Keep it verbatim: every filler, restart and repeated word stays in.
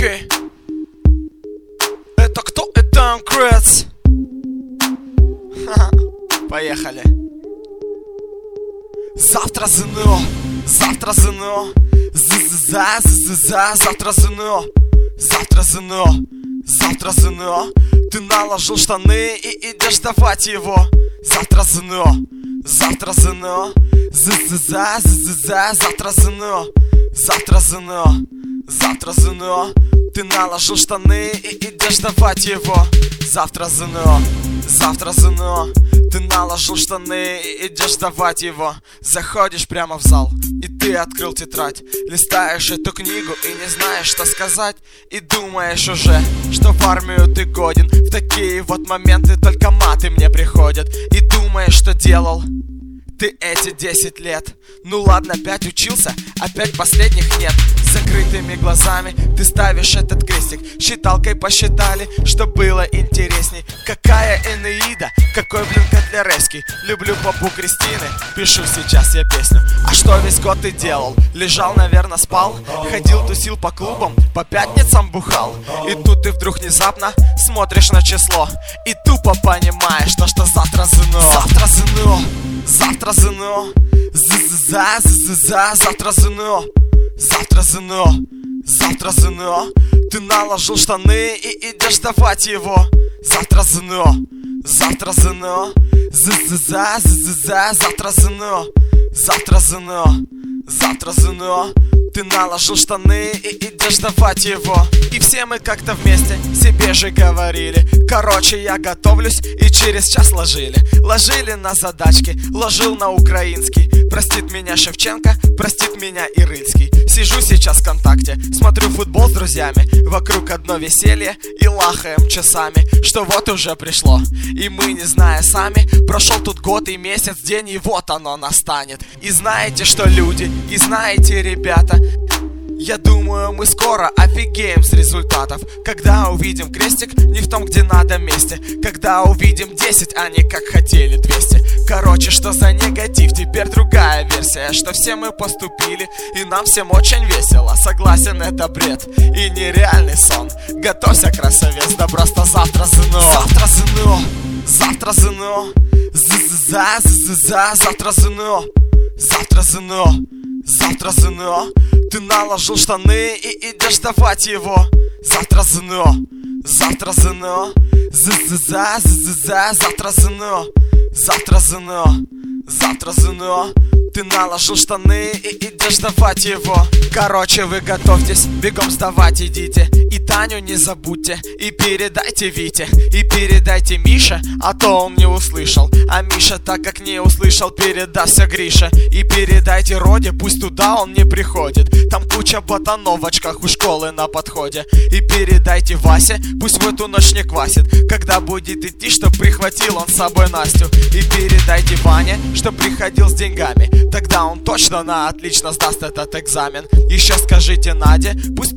Окей. Это кто? Это Анкрец. Поехали. Завтра ЗНО, завтра ЗНО, за за за завтра ЗНО, завтра ЗНО, завтра ЗНО. Ты наложил штаны и идешь давать его. Завтра ЗНО, завтра ЗНО, за за за за завтра ЗНО, завтра ЗНО, завтра ЗНО. Ты наложил штаны и идешь давать его. Завтра ЗНО, завтра ЗНО. Ты наложил штаны и идешь давать его. Заходишь прямо в зал, и ты открыл тетрадь. Листаешь эту книгу и не знаешь, что сказать. И думаешь уже, что в армию ты годен. В такие вот моменты только маты мне приходят. И думаешь, что делал ты эти десять лет. Ну ладно, опять учился, опять последних нет. С закрытыми глазами ты ставишь этот крестик. Считалкой посчитали, что было интересней. Какая Энеида, какой, блин, Котляревский. Люблю попу Кристины, пишу сейчас я песню. А что весь год ты делал? Лежал, наверное, спал. Ходил, тусил по клубам, по пятницам бухал. И тут ты вдруг внезапно смотришь на число и тупо понимаешь, то, что завтра ЗНО. Завтра ЗНО, завтра ЗНО, за за за завтра ЗНО, завтра ЗНО, завтра ЗНО. Ты наложил штаны и идешь давать его. Завтра ЗНО, завтра ЗНО, за за за за завтра ЗНО, завтра ЗНО, завтра ЗНО. Ты наложил штаны и идешь давать его. И все мы как-то вместе себе же говорили: короче, я готовлюсь, и через час ложили. Ложили на задачки, ложил на украинский. Простит меня Шевченко, простит меня и Рыльский. Сижу сейчас в ВКонтакте, смотрю футбол с друзьями. Вокруг одно веселье и лахаем часами, что вот уже пришло. И мы, не зная сами, прошел тут год и месяц, день, и вот оно настанет. И знаете что, люди, и знаете, ребята, я думаю, мы скоро офигеем с результатов. Когда увидим крестик не в том, где надо месте. Когда увидим десять, а не как хотели двести. Короче, что за негатив? Теперь другая версия, что все мы поступили, и нам всем очень весело. Согласен, это бред и нереальный сон. Готовься, красавец, да просто завтра ЗНО. Завтра ЗНО, завтра ЗНО, за за за завтра ЗНО, завтра ЗНО, завтра ЗНО. Ты наложил штаны и идешь давать его. Завтра ЗНО, завтра ЗНО, за за за за завтра ЗНО, завтра ЗНО, завтра ЗНО. Ты наложил штаны и идешь давать его. Короче, вы готовьтесь, бегом сдавать идите. И Таню не забудьте, и передайте Вите, и передайте Мише, а то он не услышал. А Миша, так как не услышал, передаст все Грише. И передайте Роде, пусть туда он не приходит. Там куча ботанов в очках у школы на подходе. И передайте Васе, пусть в эту ночь не квасит. Когда будет идти, чтоб прихватил он с собой Настю. И передайте Ване, чтоб приходил с деньгами. Тогда он точно на отлично сдаст этот экзамен. Еще скажите Наде, пусть